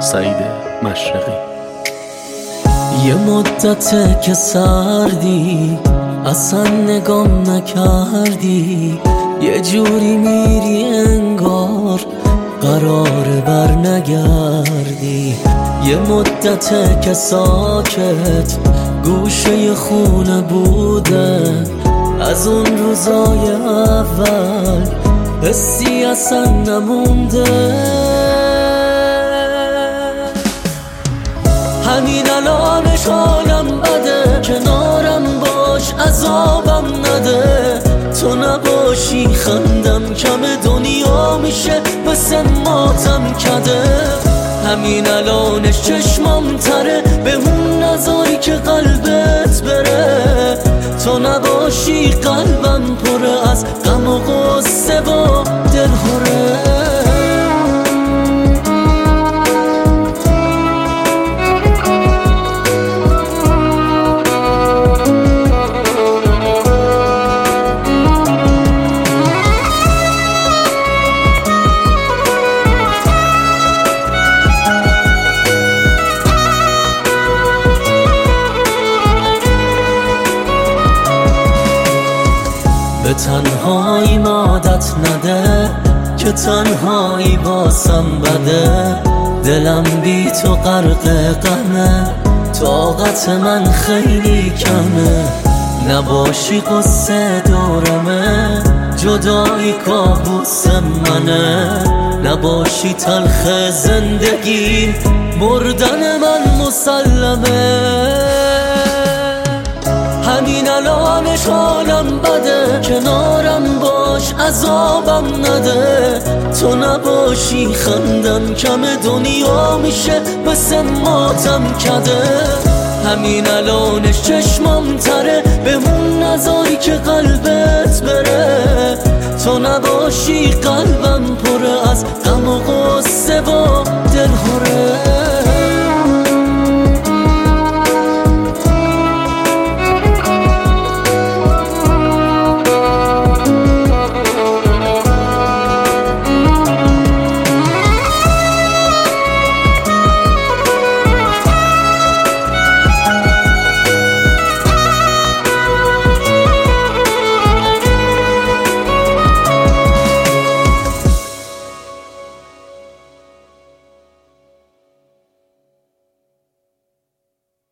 سعید مشرقی. یه مدته که سردی اصلا نگام نکردی، یه جوری میری انگار قرار بر نگردی. یه مدته که ساکت گوشه خونه بوده، از اون روزای اول حسی اصلا نمونده. همین الانش حالم بده، کنارم باش عذابم نده. تو نباشی خندم کم دنیا میشه مثل ماتم کده. همین الانش چشمام تره، به اون نذاری که قلبت بره. تو نباشی قلبم پره از غم و غصه و دلهوره. به تنهایی عادت نده که تنهایی باسم بده. دلم بی تو غرق غمه، طاقت من خیلی کمه. نباشی قصه دورمه، جدایی کابوس منه. نباشی تلخ زندگی، مردن من مسلمه. همین الانش حالم بده، کنارم باش عذابم نده. تو نباشی خندم کم دنیا میشه مثل ماتم کده. همین الانش چشمام تره، به اون نذاری که قلبت بره. تو نباشی قلبم پره از غم و غصه و دلهوره.